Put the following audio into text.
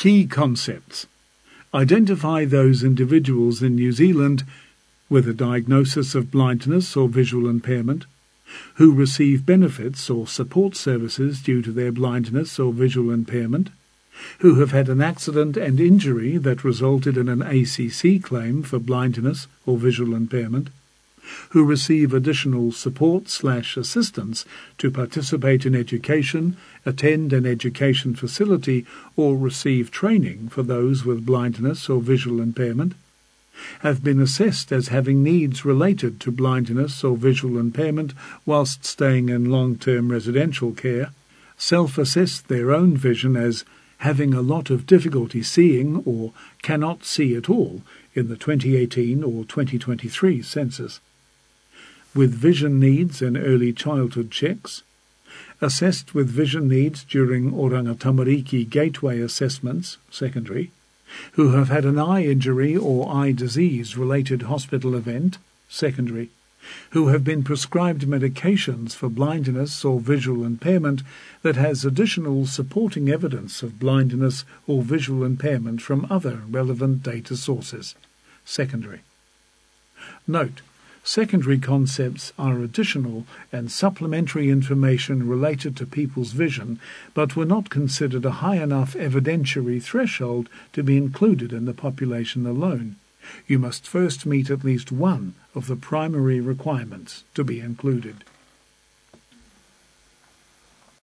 Key concepts. Identify those individuals in New Zealand with a diagnosis of blindness or visual impairment, who receive benefits or support services due to their blindness or visual impairment, who have had an accident and injury that resulted in an ACC claim for blindness or visual impairment, who receive additional support/assistance to participate in education, attend an education facility, or receive training for those with blindness or visual impairment, have been assessed as having needs related to blindness or visual impairment whilst staying in long-term residential care, self-assessed their own vision as having a lot of difficulty seeing or cannot see at all in the 2018 or 2023 census, with vision needs in early childhood checks, assessed with vision needs during Oranga Tamariki Gateway assessments, secondary, who have had an eye injury or eye disease-related hospital event, secondary, who have been prescribed medications for blindness or visual impairment that has additional supporting evidence of blindness or visual impairment from other relevant data sources, secondary. Note: secondary concepts are additional and supplementary information related to people's vision, but were not considered a high enough evidentiary threshold to be included in the population alone. You must first meet at least one of the primary requirements to be included.